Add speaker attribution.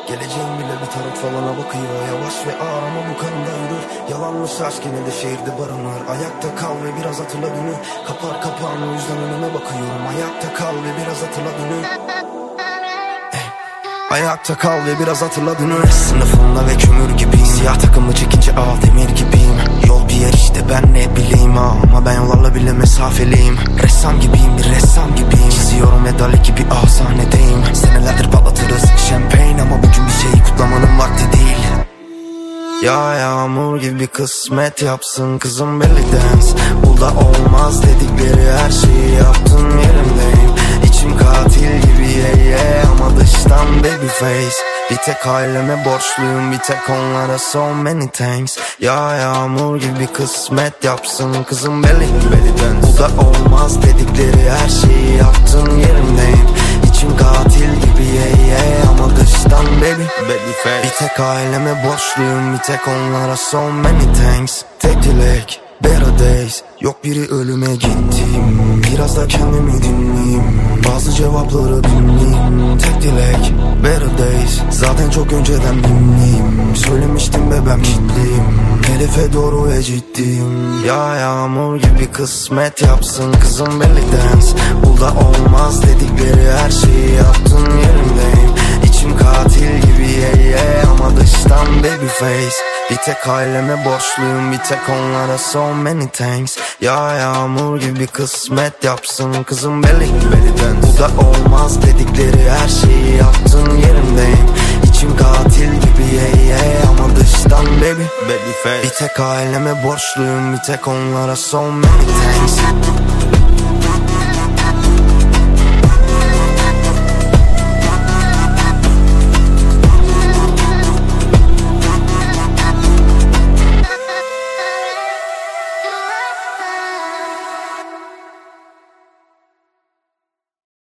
Speaker 1: Geleceğim bile bir tarot falana bakıyor. Yavaş ve ağır ama bu kanımda yürür. Yalanmış aşk yine de şehirde barınır. Ayakta kal ve biraz hatırla dünü. Kapar kapağını o yüzden önüme bakıyorum. Ayakta kal ve biraz hatırla dünü. Ayakta kal ve biraz hatırla dünü. Sınıfımda ve kömür gibiyim. Siyah takımı çekince demir gibiyim. Yol bir yer işte ben ne bileyim ama ben yollarla bile mesafeliyim. Ressam gibiyim, bir ressam gibiyim. Çiziyorum ve Dali gibi sahnedeyim. Senelerdir patlatırız şampanya ama bugün bir şeyi kutlamanın vakti değil. Ya yağmur gibi kısmet yapsın kızım belly dance. Bu da olmaz dedikleri her şeyi yaptın yerimdeyim. İçim katil gibi ama dıştan baby face. Bir tek aileme borçluyum, bir tek onlara so many thanks. Ya yağmur gibi kısmet yapsın kızım belly dance. Bu da olmaz dedikleri her şeyi yaptın yerimdeyim. İçim katil gibi ama dıştan baby face. Bir tek aileme borçluyum, bir tek onlara so many thanks. Tek dilek better days. Yok biri ölüme gittim, biraz da kendimi dinleyeyim. Bazı cevapları bilmeyeyim. Tek dilek better days. Zaten çok önceden bilmeyeyim. Söylemiştim ve ben ciddiyim. Hedefe doğru ve ciddiyim. Ya yağmur gibi kısmet yapsın kızım belly dance. Bu da olmaz dedikleri her şeyi yaptın yerimdeyim. İçim katil gibi ama dıştan baby face. Bir tek aileme borçluyum, bir tek onlara so many thanks. Ya yağmur gibi kısmet yapsın kızım belly dance. Bu da olmaz dedikleri her şeyi yaptın yerimdeyim. İçim katil gibi ama dıştan baby face. Bir tek aileme borçluyum, bir tek onlara so many thanks.